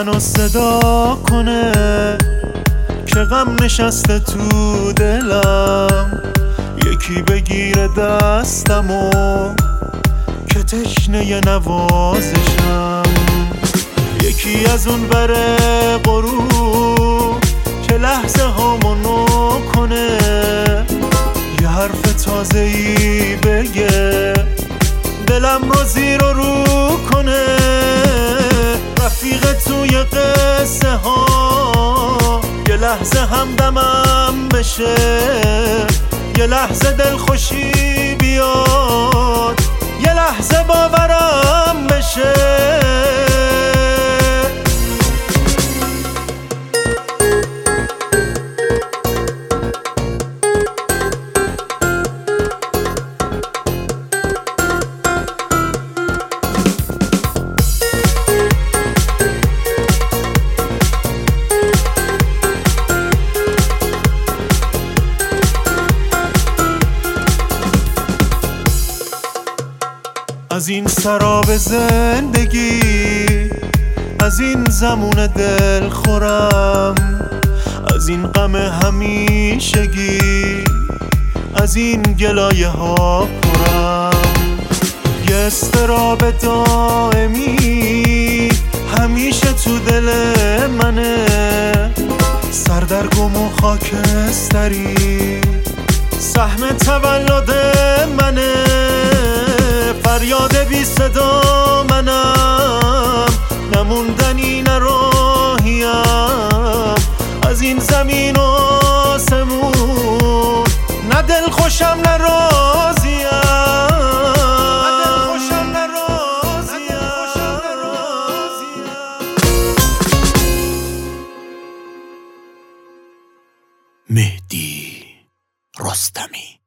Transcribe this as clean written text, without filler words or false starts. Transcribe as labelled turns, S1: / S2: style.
S1: منو صدا کنه که غم نشسته تو دلم. یکی بگیره دستمو که تشنه نوازشم. یکی از اون بره غروب که لحظه هامونو کنه. یه حرف تازه‌ای بگه دلم رو زیر و رو کنه. رفیق توی قصه ها یه لحظه همدمم بشه. یه لحظه دلخوشی بیاد، یه لحظه باورم بشه. از این سراب زندگی، از این زمون دل خورم، از این غم همیشگی، از این گلایه ها پرم. یه استراب دائمی همیشه تو دل منه. سردرگم و خاکستری سهم تولد منه. فریاد بی صدا منم، نموندنی نراهیم. از این زمین و آسمون نه دل خوشم نه راضیم. مهدی رستمی.